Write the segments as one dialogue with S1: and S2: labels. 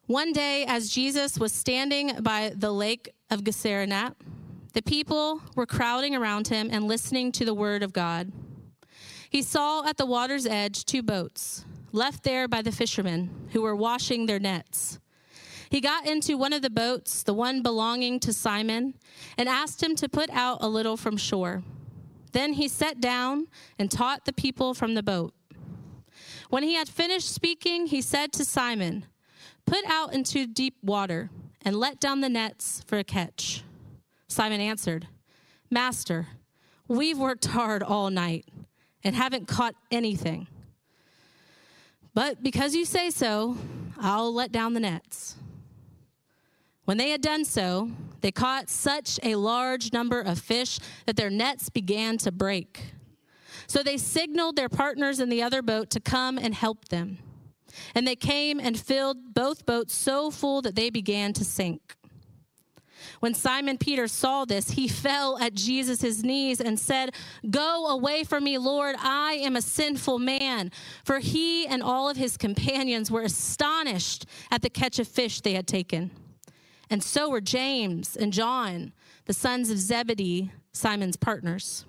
S1: One day, as Jesus was standing by the lake of Gennesaret, the people were crowding around him and listening to the word of God. He saw at the water's edge 2 boats, left there by the fishermen who were washing their nets. He got into one of the boats, the one belonging to Simon, and asked him to put out a little from shore. Then he sat down and taught the people from the boat. When he had finished speaking, he said to Simon, "Put out into deep water and let down the nets for a catch." Simon answered, "Master, we've worked hard all night and haven't caught anything. But because you say so, I'll let down the nets." When they had done so, they caught such a large number of fish that their nets began to break. So they signaled their partners in the other boat to come and help them. And they came and filled both boats so full that they began to sink. When Simon Peter saw this, he fell at Jesus' knees and said, "Go away from me, Lord, I am a sinful man." For he and all of his companions were astonished at the catch of fish they had taken. And so were James and John, the sons of Zebedee, Simon's partners.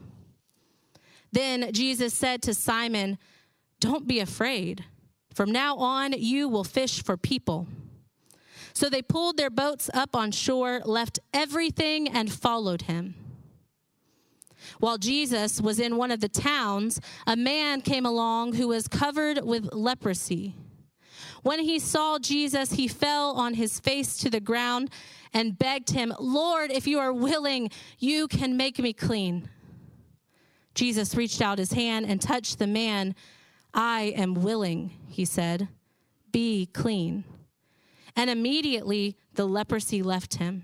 S1: Then Jesus said to Simon, "Don't be afraid. From now on, you will fish for people." So they pulled their boats up on shore, left everything, and followed him. While Jesus was in one of the towns, a man came along who was covered with leprosy. When he saw Jesus, he fell on his face to the ground and begged him, "Lord, if you are willing, you can make me clean." Jesus reached out his hand and touched the man. "I am willing," he said. "Be clean." And immediately the leprosy left him.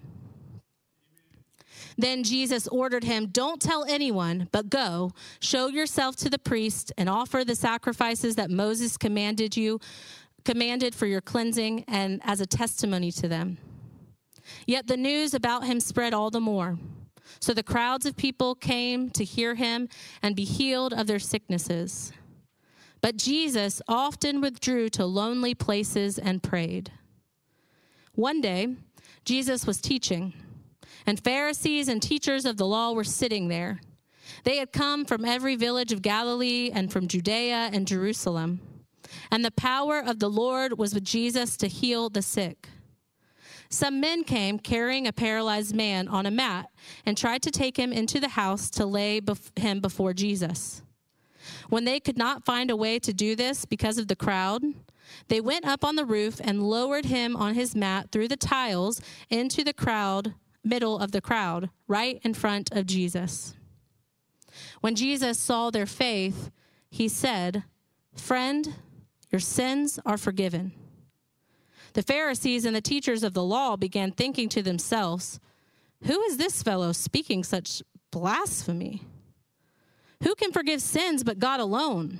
S1: Then Jesus ordered him, "Don't tell anyone, but go, show yourself to the priest and offer the sacrifices that Moses commanded for your cleansing and as a testimony to them." Yet the news about him spread all the more. So the crowds of people came to hear him and be healed of their sicknesses. But Jesus often withdrew to lonely places and prayed. One day, Jesus was teaching, and Pharisees and teachers of the law were sitting there. They had come from every village of Galilee and from Judea and Jerusalem. And the power of the Lord was with Jesus to heal the sick. Some men came carrying a paralyzed man on a mat and tried to take him into the house to lay him before Jesus. When they could not find a way to do this because of the crowd, they went up on the roof and lowered him on his mat through the tiles into the middle of the crowd, right in front of Jesus. When Jesus saw their faith, he said, "Friend, your sins are forgiven." The Pharisees and the teachers of the law began thinking to themselves, "Who is this fellow speaking such blasphemy? Who can forgive sins but God alone?"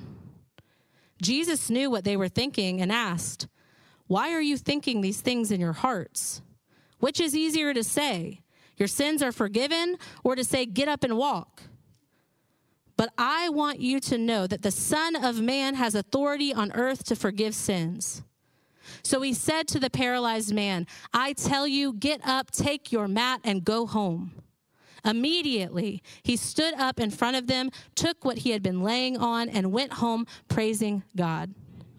S1: Jesus knew what they were thinking and asked, "Why are you thinking these things in your hearts? Which is easier to say, 'Your sins are forgiven,' or to say, 'Get up and walk'? But I want you to know that the Son of Man has authority on earth to forgive sins." So he said to the paralyzed man, "I tell you, get up, take your mat, and go home." Immediately, he stood up in front of them, took what he had been laying on, and went home praising God.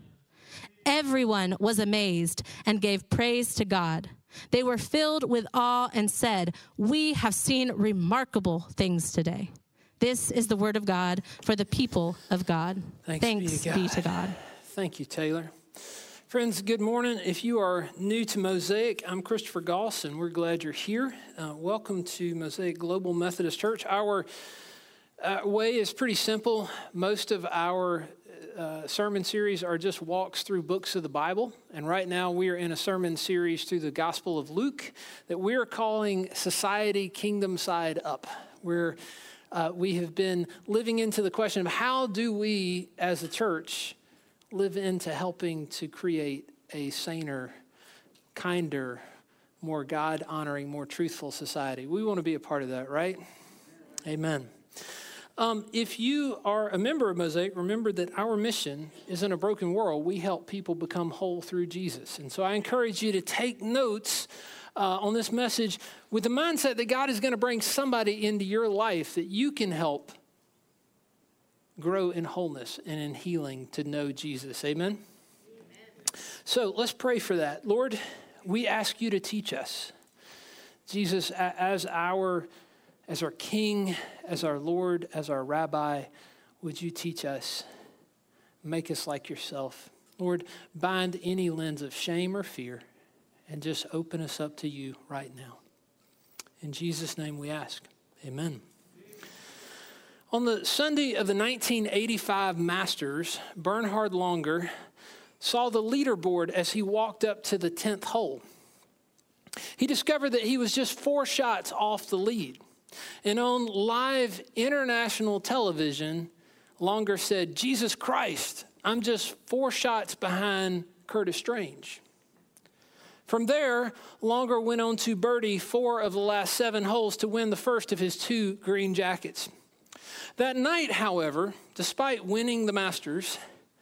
S1: Everyone was amazed and gave praise to God. They were filled with awe and said, "We have seen remarkable things today." This is the word of God for the people of God. Thanks be to God.
S2: Thank you, Taylor. Friends, good morning. If you are new to Mosaic, I'm Christopher Goss, and we're glad you're here. Welcome to Mosaic Global Methodist Church. Our way is pretty simple. Most of our sermon series are just walks through books of the Bible. And right now we are in a sermon series through the Gospel of Luke that we're calling Society Kingdom Side Up. We have been living into the question of how do we as a church live into helping to create a saner, kinder, more God-honoring, more truthful society. We want to be a part of that, right? Amen. If you are a member of Mosaic, remember that our mission is in a broken world. We help people become whole through Jesus. And so I encourage you to take notes on this message with the mindset that God is going to bring somebody into your life that you can help grow in wholeness and in healing to know Jesus. Amen? So let's pray for that. Lord, we ask you to teach us. Jesus, as our King, as our Lord, as our Rabbi, would you teach us? Make us like yourself. Lord, bind any lens of shame or fear and just open us up to you right now. In Jesus' name we ask. Amen. On the Sunday of the 1985 Masters, Bernhard Langer saw the leaderboard as he walked up to the 10th hole. He discovered that he was just 4 shots off the lead. And on live international television, Langer said, "Jesus Christ, I'm just 4 shots behind Curtis Strange." From there, Langer went on to birdie 4 of the last 7 holes to win the first of his 2 green jackets. That night, however, despite winning the Masters,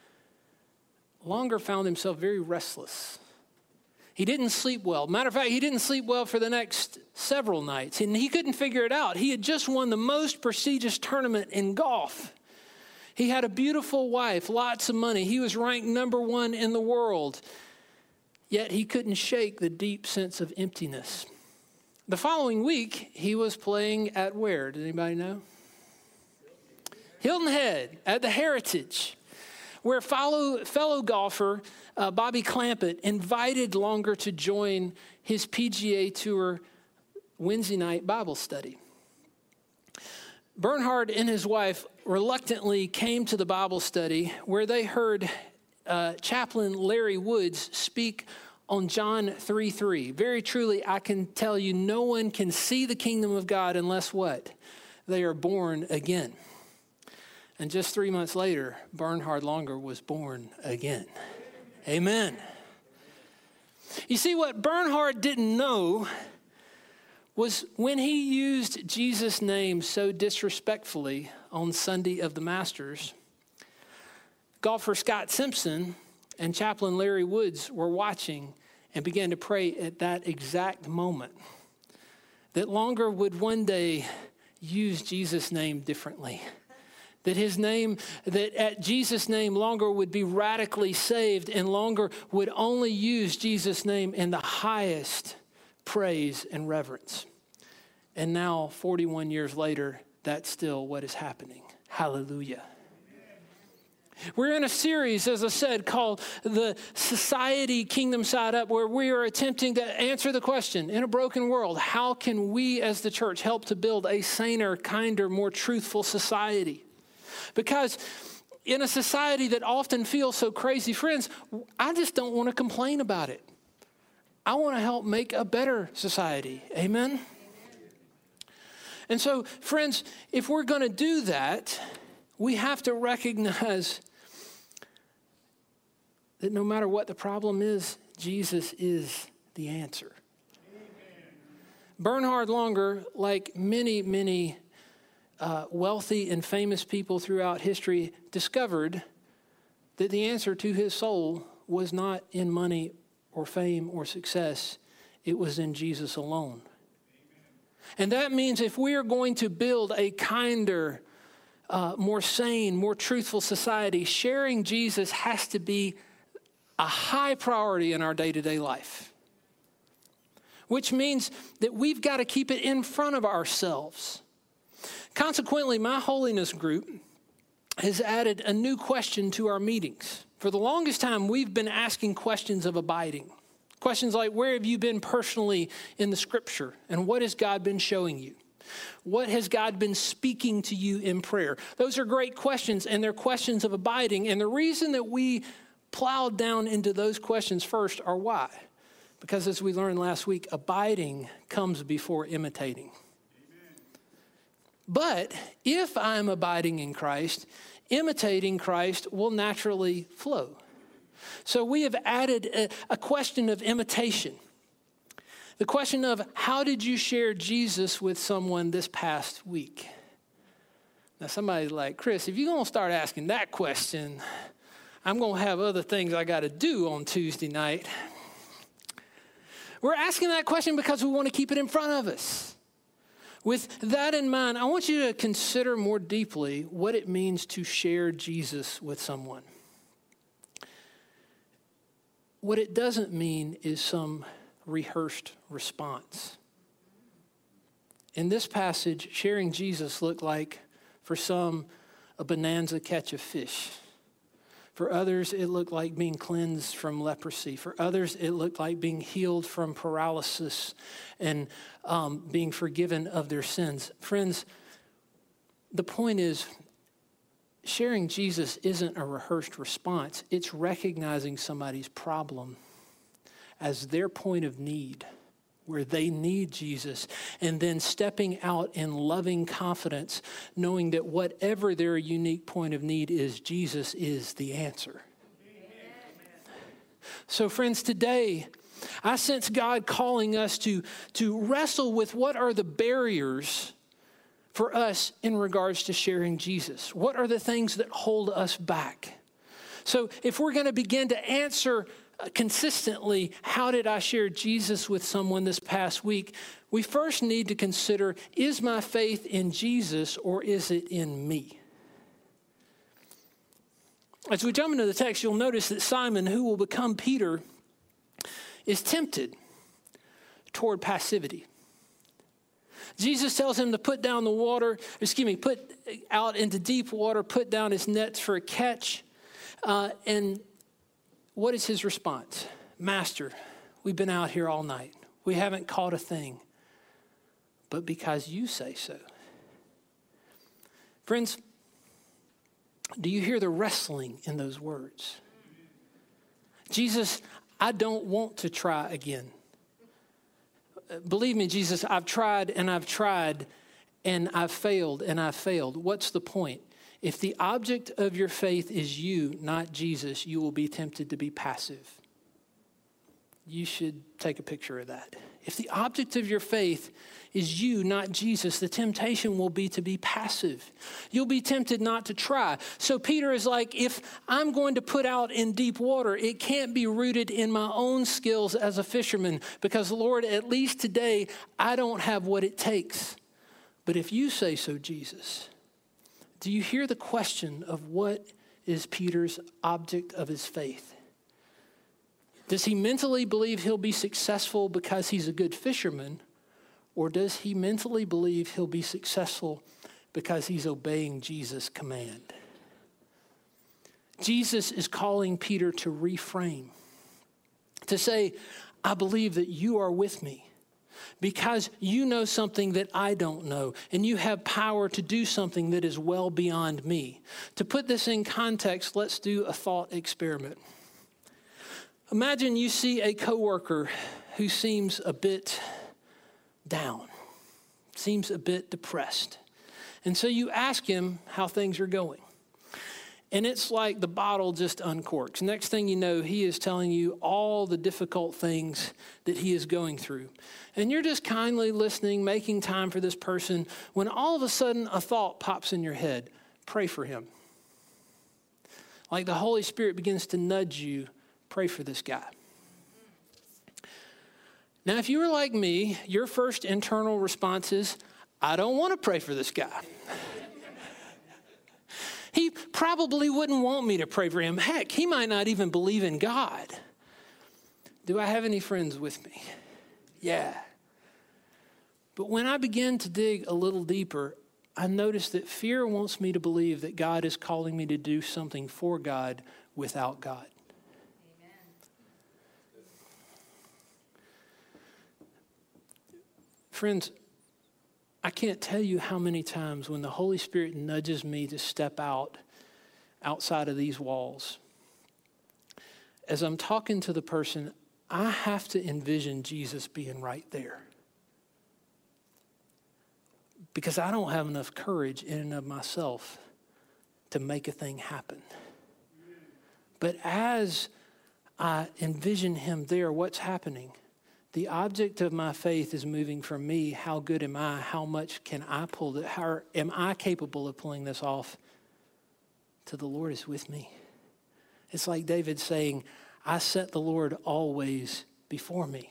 S2: Langer found himself very restless. He didn't sleep well. Matter of fact, he didn't sleep well for the next several nights, and he couldn't figure it out. He had just won the most prestigious tournament in golf. He had a beautiful wife, lots of money. He was ranked number 1 in the world, yet he couldn't shake the deep sense of emptiness. The following week, he was playing at where? Did anybody know? Hilton Head at the Heritage, where fellow golfer Bobby Clampett invited Langer to join his PGA Tour Wednesday night Bible study. Bernhard and his wife reluctantly came to the Bible study where they heard Chaplain Larry Woods speak on John 3:3. Very truly, I can tell you, no one can see the kingdom of God unless what? They are born again. And just 3 months later, Bernhard Langer was born again. Amen. You see, what Bernhard didn't know was when he used Jesus' name so disrespectfully on Sunday of the Masters, golfer Scott Simpson and Chaplain Larry Woods were watching and began to pray at that exact moment that Langer would one day use Jesus' name differently. That at Jesus' name, Langer would be radically saved, and Langer would only use Jesus' name in the highest praise and reverence. And now, 41 years later, that's still what is happening. Hallelujah. We're in a series, as I said, called the Society Kingdom Side Up, where we are attempting to answer the question, in a broken world, how can we as the church help to build a saner, kinder, more truthful society? Because in a society that often feels so crazy, friends, I just don't want to complain about it. I want to help make a better society. Amen? And so, friends, if we're going to do that, we have to recognize that no matter what the problem is, Jesus is the answer. Bernhard Langer, like many wealthy and famous people throughout history, discovered that the answer to his soul was not in money or fame or success. It was in Jesus alone. And that means if we are going to build a kinder, more sane, more truthful society, sharing Jesus has to be a high priority in our day-to-day life. Which means that we've got to keep it in front of ourselves. Consequently, my holiness group has added a new question to our meetings. For the longest time, we've been asking questions of abiding. Questions like, where have you been personally in the scripture? And what has God been showing you? What has God been speaking to you in prayer? Those are great questions, and they're questions of abiding. And the reason that we plowed down into those questions first are why? Because as we learned last week, abiding comes before imitating. But if I'm abiding in Christ, imitating Christ will naturally flow. So we have added a question of imitation. The question of, how did you share Jesus with someone this past week? Now somebody's like, Chris, if you're going to start asking that question, I'm going to have other things I got to do on Tuesday night. We're asking that question because we want to keep it in front of us. With that in mind, I want you to consider more deeply what it means to share Jesus with someone. What it doesn't mean is some rehearsed response. In this passage, sharing Jesus looked like, for some, a bonanza catch of fish. For others, it looked like being cleansed from leprosy. For others, it looked like being healed from paralysis and being forgiven of their sins. Friends, the point is, sharing Jesus isn't a rehearsed response. It's recognizing somebody's problem as their point of need, where they need Jesus, and then stepping out in loving confidence, knowing that whatever their unique point of need is, Jesus is the answer. Amen. So friends, today, I sense God calling us to wrestle with what are the barriers for us in regards to sharing Jesus. What are the things that hold us back? So if we're going to begin to answer consistently, how did I share Jesus with someone this past week? We first need to consider, is my faith in Jesus or is it in me? As we jump into the text, you'll notice that Simon, who will become Peter, is tempted toward passivity. Jesus tells him to put out into deep water, put down his nets for a catch, and what is his response? Master, we've been out here all night. We haven't caught a thing, but because you say so. Friends, do you hear the wrestling in those words? Jesus, I don't want to try again. Believe me, Jesus, I've tried and I've failed and I've failed. What's the point? If the object of your faith is you, not Jesus, you will be tempted to be passive. You should take a picture of that. If the object of your faith is you, not Jesus, the temptation will be to be passive. You'll be tempted not to try. So Peter is like, if I'm going to put out in deep water, it can't be rooted in my own skills as a fisherman, because Lord, at least today, I don't have what it takes. But if you say so, Jesus, do you hear the question of what is Peter's object of his faith? Does he mentally believe he'll be successful because he's a good fisherman? Or does he mentally believe he'll be successful because he's obeying Jesus' command? Jesus is calling Peter to reframe, to say, I believe that you are with me because you know something that I don't know, and you have power to do something that is well beyond me. To put this in context, let's do a thought experiment. Imagine you see a coworker who seems a bit down, seems a bit depressed. And so you ask him how things are going. And it's like the bottle just uncorks. Next thing you know, he is telling you all the difficult things that he is going through. And you're just kindly listening, making time for this person, when all of a sudden a thought pops in your head. Pray for him. Like the Holy Spirit begins to nudge you. Pray for this guy. Now, if you were like me, your first internal response is, I don't want to pray for this guy. He probably wouldn't want me to pray for him. Heck, he might not even believe in God. Do I have any friends with me? Yeah. But when I begin to dig a little deeper, I notice that fear wants me to believe that God is calling me to do something for God without God. Friends, I can't tell you how many times when the Holy Spirit nudges me to step outside of these walls, as I'm talking to the person, I have to envision Jesus being right there. Because I don't have enough courage in and of myself to make a thing happen. But as I envision him there, what's happening? The object of my faith is moving from me. How good am I? How much can I pull it? How am I capable of pulling this off? To the Lord is with me. It's like David saying, I set the Lord always before me.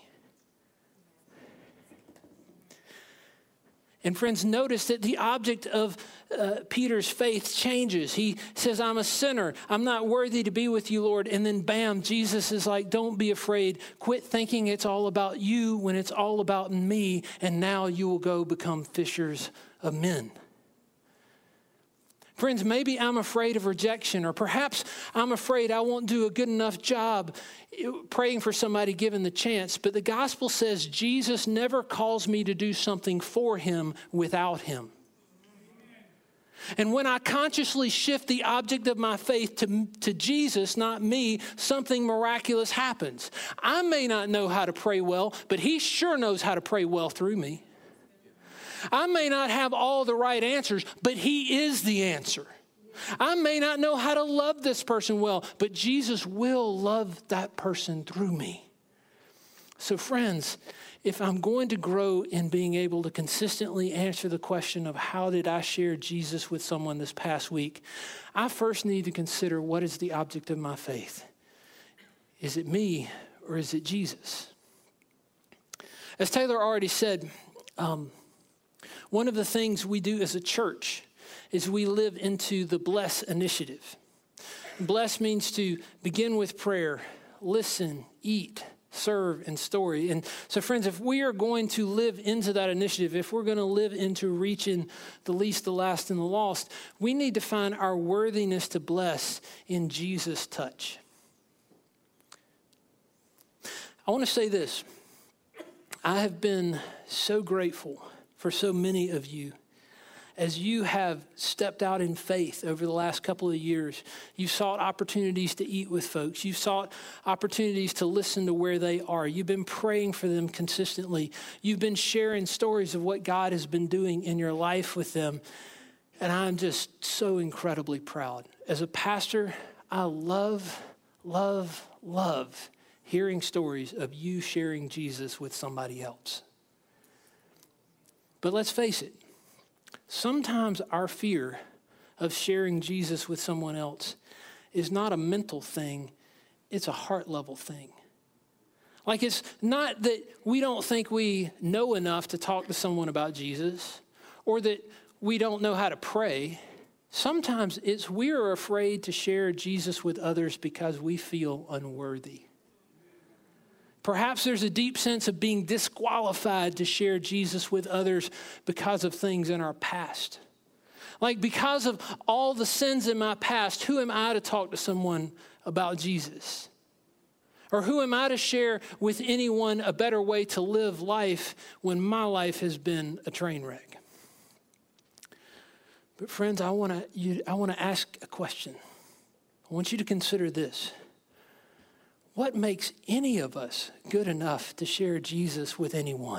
S2: And friends, notice that the object of Peter's faith changes. He says, I'm a sinner. I'm not worthy to be with you, Lord. And then bam, Jesus is like, don't be afraid. Quit thinking it's all about you when it's all about me. And now you will go become fishers of men. Friends, maybe I'm afraid of rejection, or perhaps I'm afraid I won't do a good enough job praying for somebody given the chance. But the gospel says Jesus never calls me to do something for him without him. And when I consciously shift the object of my faith to Jesus, not me, something miraculous happens. I may not know how to pray well, but he sure knows how to pray well through me. I may not have all the right answers, but he is the answer. I may not know how to love this person well, but Jesus will love that person through me. So friends, if I'm going to grow in being able to consistently answer the question of how did I share Jesus with someone this past week, I first need to consider, what is the object of my faith? Is it me or is it Jesus? As Taylor already said, one of the things we do as a church is we live into the Bless initiative. Bless means to begin with prayer, listen, eat, serve, and story. And so, friends, if we are going to live into that initiative, if we're going to live into reaching the least, the last, and the lost, we need to find our worthiness to bless in Jesus' touch. I want to say this. I have been so grateful for so many of you as you have stepped out in faith over the last couple of years. You've sought opportunities to eat with folks. You've sought opportunities to listen to where they are. You've been praying for them consistently. You've been sharing stories of what God has been doing in your life with them. And I'm just so incredibly proud. As a pastor, I love hearing stories of you sharing Jesus with somebody else. But let's face it, sometimes our fear of sharing Jesus with someone else is not a mental thing, it's a heart level thing. Like, it's not that we don't think we know enough to talk to someone about Jesus, or that we don't know how to pray. Sometimes it's we're afraid to share Jesus with others because we feel unworthy. Perhaps there's a deep sense of being disqualified to share Jesus with others because of things in our past. Like, because of all the sins in my past, who am I to talk to someone about Jesus? Or who am I to share with anyone a better way to live life when my life has been a train wreck? But friends, I want to ask a question. I want you to consider this. What makes any of us good enough to share Jesus with anyone?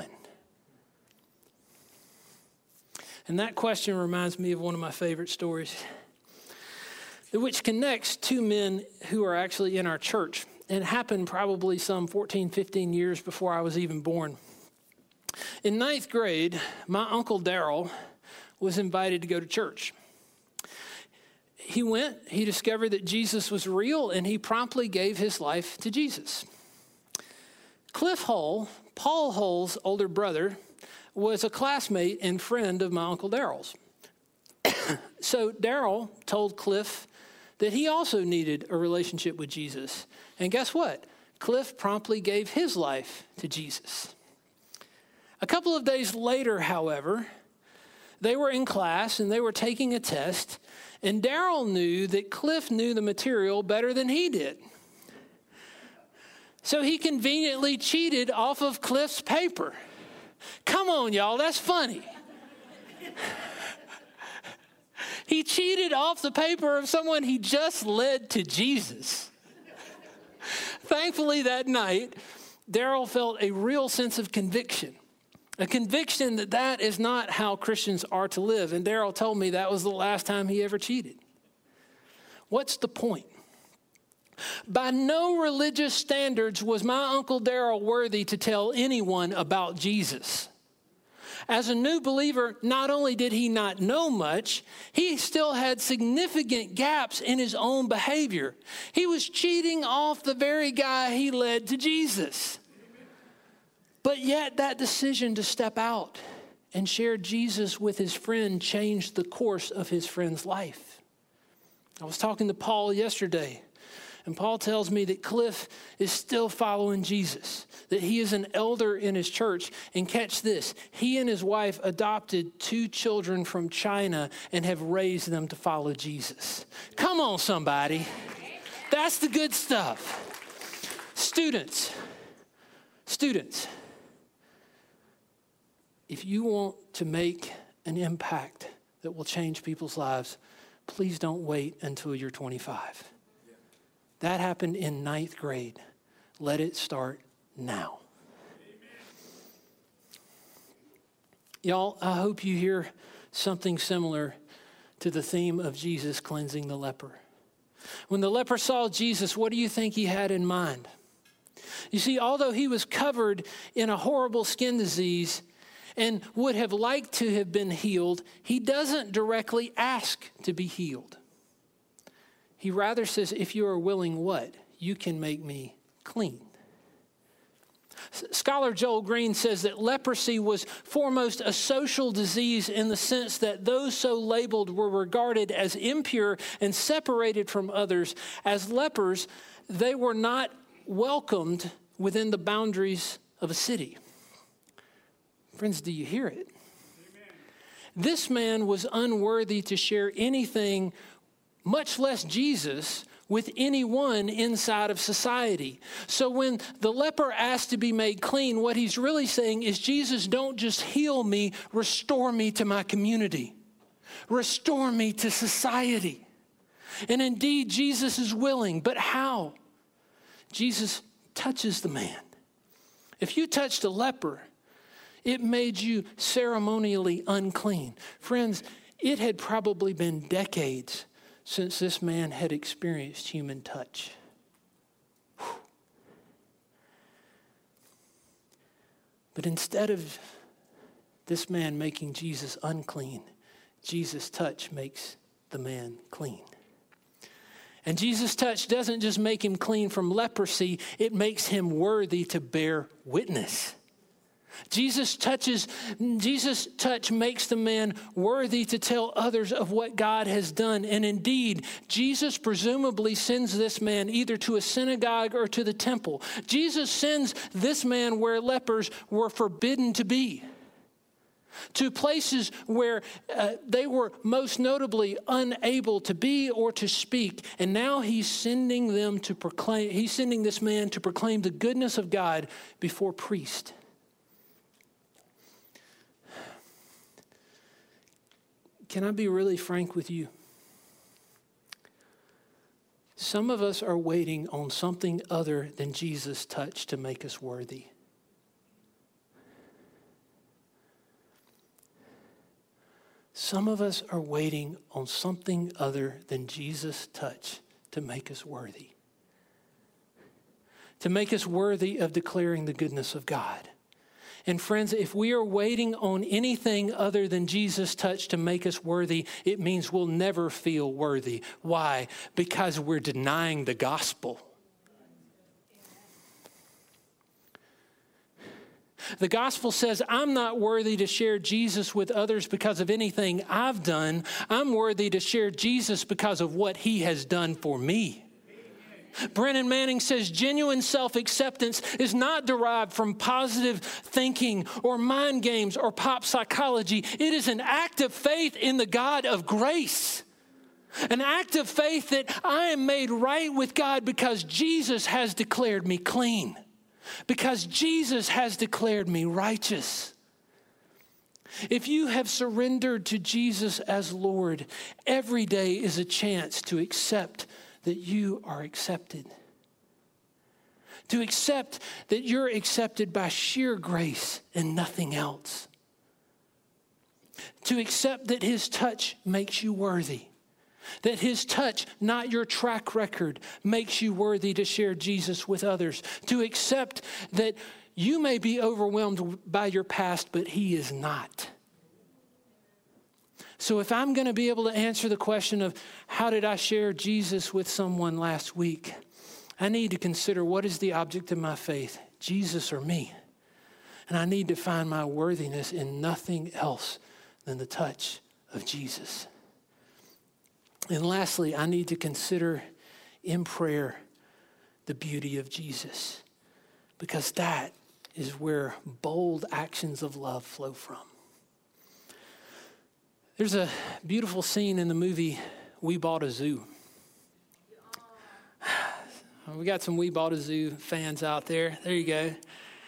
S2: And that question reminds me of one of my favorite stories, which connects two men who are actually in our church. And it happened probably some 14, 15 years before I was even born. In 9th grade, my Uncle Daryl was invited to go to church. He went, he discovered that Jesus was real, and he promptly gave his life to Jesus. Cliff Hull, Paul Hull's older brother, was a classmate and friend of my Uncle Daryl's. So Daryl told Cliff that he also needed a relationship with Jesus. And guess what? Cliff promptly gave his life to Jesus. A couple of days later, however, they were in class and they were taking a test, and Daryl knew that Cliff knew the material better than he did. So he conveniently cheated off of Cliff's paper. Come on, y'all, that's funny. He cheated off the paper of someone he just led to Jesus. Thankfully, that night, Daryl felt a real sense of conviction. A conviction that that is not how Christians are to live. And Daryl told me that was the last time he ever cheated. What's the point? By no religious standards was my Uncle Darrell worthy to tell anyone about Jesus. As a new believer, not only did he not know much, he still had significant gaps in his own behavior. He was cheating off the very guy he led to Jesus. But yet that decision to step out and share Jesus with his friend changed the course of his friend's life. I was talking to Paul yesterday, and Paul tells me that Cliff is still following Jesus, that he is an elder in his church. And catch this, he and his wife adopted 2 children from China and have raised them to follow Jesus. Come on, somebody. That's the good stuff. Students, if you want to make an impact that will change people's lives, please don't wait until you're 25. That happened in 9th grade. Let it start now. Amen. Y'all, I hope you hear something similar to the theme of Jesus cleansing the leper. When the leper saw Jesus, what do you think he had in mind? You see, although he was covered in a horrible skin disease and would have liked to have been healed, he doesn't directly ask to be healed. He rather says, if you are willing, what? You can make me clean. Scholar Joel Green says that leprosy was foremost a social disease in the sense that those so labeled were regarded as impure and separated from others. As lepers, they were not welcomed within the boundaries of a city. Friends, do you hear it? Amen. This man was unworthy to share anything, much less Jesus, with anyone inside of society. So when the leper asked to be made clean, what he's really saying is, Jesus, don't just heal me, restore me to my community. Restore me to society. And indeed, Jesus is willing, but how? Jesus touches the man. If you touched a leper, it made you ceremonially unclean. Friends, it had probably been decades since this man had experienced human touch. Whew. But instead of this man making Jesus unclean, Jesus' touch makes the man clean. And Jesus' touch doesn't just make him clean from leprosy, it makes him worthy to bear witness. Jesus' touch makes the man worthy to tell others of what God has done. And indeed, Jesus presumably sends this man either to a synagogue or to the temple. Jesus sends this man where lepers were forbidden to be, to places where they were most notably unable to be or to speak. And now he's sending this man to proclaim the goodness of God before priests. Can I be really frank with you? Some of us are waiting on something other than Jesus' touch to make us worthy. Some of us are waiting on something other than Jesus' touch to make us worthy. To make us worthy of declaring the goodness of God. And friends, if we are waiting on anything other than Jesus' touch to make us worthy, it means we'll never feel worthy. Why? Because we're denying the gospel. The gospel says, I'm not worthy to share Jesus with others because of anything I've done. I'm worthy to share Jesus because of what he has done for me. Brennan Manning says genuine self-acceptance is not derived from positive thinking or mind games or pop psychology. It is an act of faith in the God of grace. An act of faith that I am made right with God because Jesus has declared me clean. Because Jesus has declared me righteous. If you have surrendered to Jesus as Lord, every day is a chance to accept that you are accepted. To accept that you're accepted by sheer grace and nothing else. To accept that his touch makes you worthy. That his touch, not your track record, makes you worthy to share Jesus with others. To accept that you may be overwhelmed by your past, but he is not. So if I'm going to be able to answer the question of how did I share Jesus with someone last week, I need to consider what is the object of my faith, Jesus or me? And I need to find my worthiness in nothing else than the touch of Jesus. And lastly, I need to consider in prayer the beauty of Jesus, because that is where bold actions of love flow from. There's a beautiful scene in the movie We Bought a Zoo. We got some We Bought a Zoo fans out there. There you go.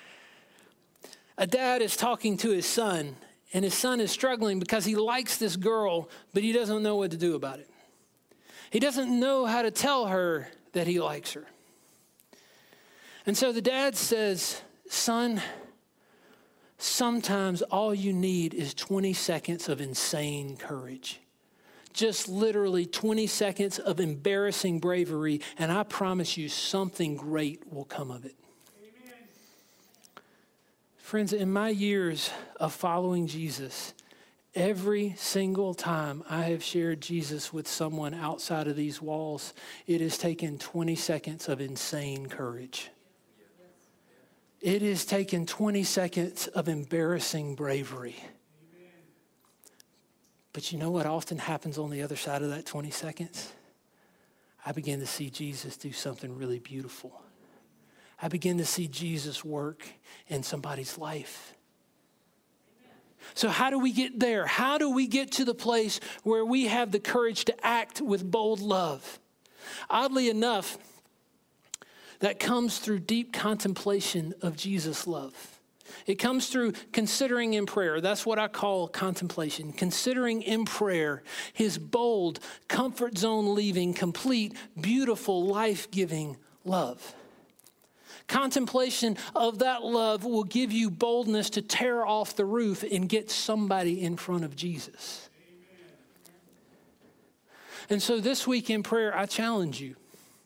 S2: A dad is talking to his son, and his son is struggling because he likes this girl, but he doesn't know what to do about it. He doesn't know how to tell her that he likes her. And so the dad says, son, sometimes all you need is 20 seconds of insane courage. Just literally 20 seconds of embarrassing bravery, and I promise you something great will come of it. Amen. Friends, in my years of following Jesus, every single time I have shared Jesus with someone outside of these walls, it has taken 20 seconds of insane courage. It has taken 20 seconds of embarrassing bravery. Amen. But you know what often happens on the other side of that 20 seconds? I begin to see Jesus do something really beautiful. I begin to see Jesus work in somebody's life. Amen. So how do we get there? How do we get to the place where we have the courage to act with bold love? Oddly enough, that comes through deep contemplation of Jesus' love. It comes through considering in prayer. That's what I call contemplation. Considering in prayer his bold, comfort zone leaving, complete, beautiful, life-giving love. Contemplation of that love will give you boldness to tear off the roof and get somebody in front of Jesus. Amen. And so this week in prayer, I challenge you.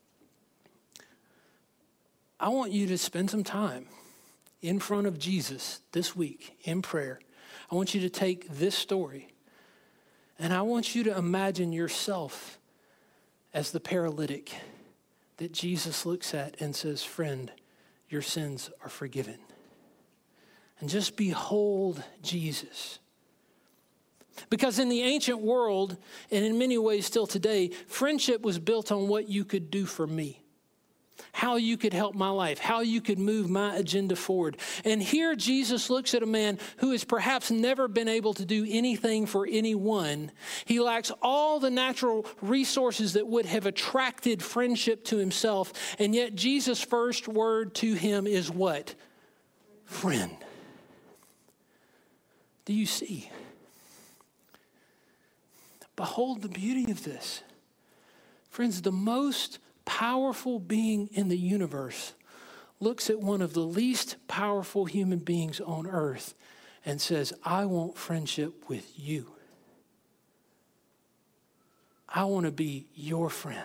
S2: I want you to spend some time in front of Jesus this week in prayer. I want you to take this story and I want you to imagine yourself as the paralytic that Jesus looks at and says, friend, your sins are forgiven. And just behold Jesus. Because in the ancient world, and in many ways still today, friendship was built on what you could do for me. How you could help my life, how you could move my agenda forward. And here Jesus looks at a man who has perhaps never been able to do anything for anyone. He lacks all the natural resources that would have attracted friendship to himself. And yet Jesus' first word to him is what? Friend. Do you see? Behold the beauty of this. Friends, the most powerful being in the universe looks at one of the least powerful human beings on earth and says, I want friendship with you. I want to be your friend.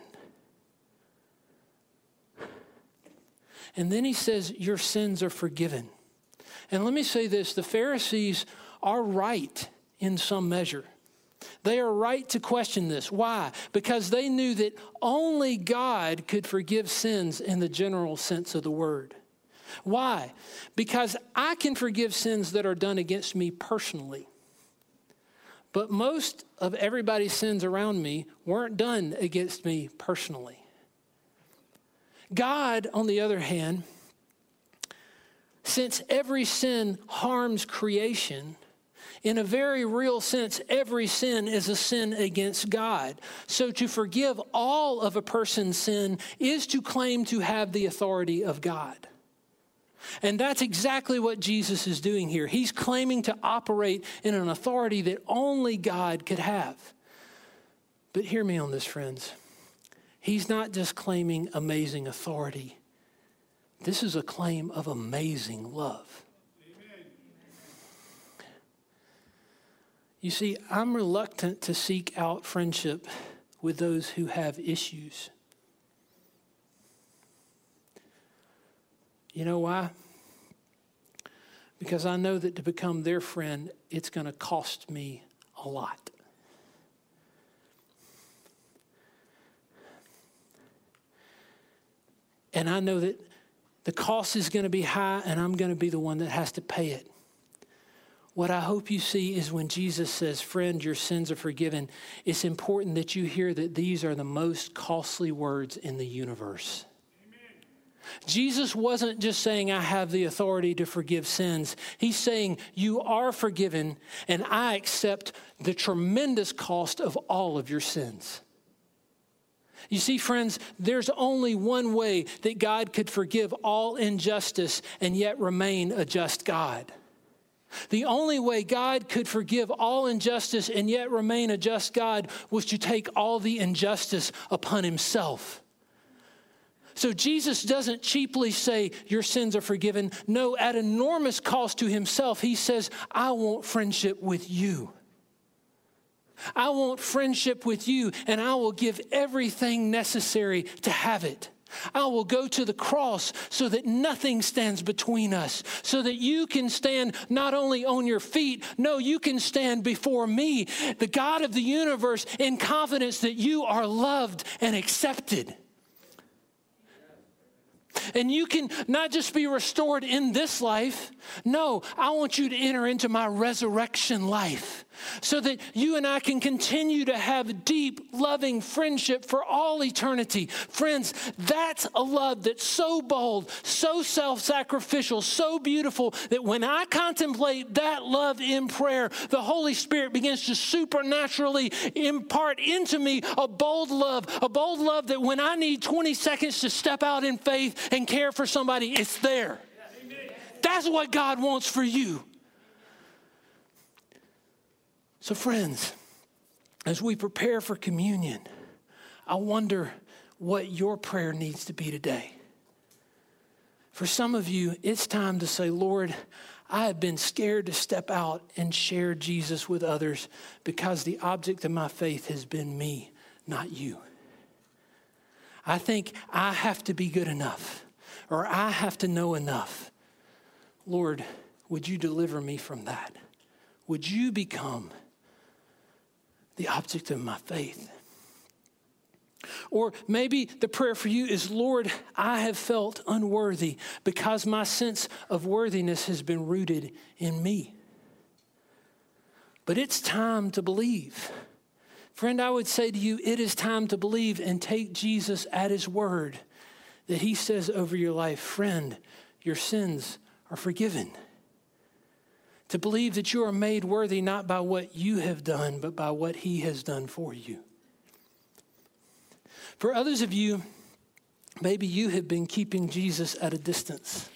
S2: And then he says, your sins are forgiven. And let me say this, the Pharisees are right in some measure. They are right to question this. Why? Because they knew that only God could forgive sins in the general sense of the word. Why? Because I can forgive sins that are done against me personally. But most of everybody's sins around me weren't done against me personally. God, on the other hand, since every sin harms creation, in a very real sense, every sin is a sin against God. So to forgive all of a person's sin is to claim to have the authority of God. And that's exactly what Jesus is doing here. He's claiming to operate in an authority that only God could have. But hear me on this, friends. He's not just claiming amazing authority. This is a claim of amazing love. You see, I'm reluctant to seek out friendship with those who have issues. You know why? Because I know that to become their friend, it's going to cost me a lot. And I know that the cost is going to be high, and I'm going to be the one that has to pay it. What I hope you see is when Jesus says, friend, your sins are forgiven, it's important that you hear that these are the most costly words in the universe. Jesus wasn't just saying, I have the authority to forgive sins. He's saying, you are forgiven, and I accept the tremendous cost of all of your sins. You see, friends, there's only one way that God could forgive all injustice and yet remain a just God. The only way God could forgive all injustice and yet remain a just God was to take all the injustice upon himself. So Jesus doesn't cheaply say, your sins are forgiven. No, at enormous cost to himself, he says, I want friendship with you. I want friendship with you, and I will give everything necessary to have it. I will go to the cross so that nothing stands between us, so that you can stand not only on your feet, no, you can stand before me, the God of the universe, in confidence that you are loved and accepted. And you can not just be restored in this life. No, I want you to enter into my resurrection life so that you and I can continue to have deep, loving friendship for all eternity. Friends, that's a love that's so bold, so self-sacrificial, so beautiful that when I contemplate that love in prayer, the Holy Spirit begins to supernaturally impart into me a bold love that when I need 20 seconds to step out in faith and care for somebody, it's there. That's what God wants for you. So friends, as we prepare for communion, I wonder what your prayer needs to be today. For some of you, it's time to say, Lord, I have been scared to step out and share Jesus with others because the object of my faith has been me, not you. I think I have to be good enough, or I have to know enough. Lord, would you deliver me from that? Would you become the object of my faith? Or maybe the prayer for you is, Lord, I have felt unworthy because my sense of worthiness has been rooted in me. But it's time to believe. Friend, I would say to you, it is time to believe and take Jesus at his word that he says over your life, friend, your sins are forgiven. To believe that you are made worthy not by what you have done, but by what he has done for you. For others of you, maybe you have been keeping Jesus at a distance.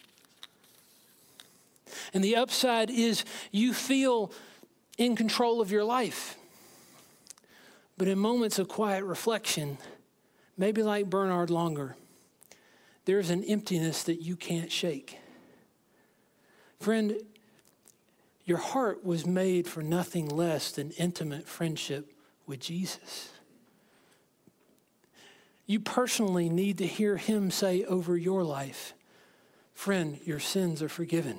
S2: And the upside is you feel in control of your life. But in moments of quiet reflection, maybe like Bernard Longer, there's an emptiness that you can't shake. Friend, your heart was made for nothing less than intimate friendship with Jesus. You personally need to hear him say over your life, friend, your sins are forgiven.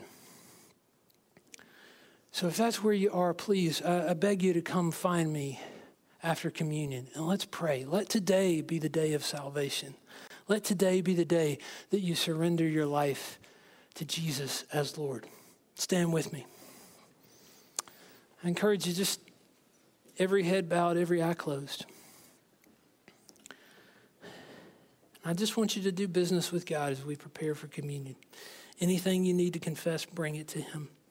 S2: So if that's where you are, please, I beg you to come find me after communion, and let's pray. Let today be the day of salvation. Let today be the day that you surrender your life to Jesus as Lord. Stand with me. I encourage you, just every head bowed, every eye closed. I just want you to do business with God as we prepare for communion. Anything you need to confess, bring it to him.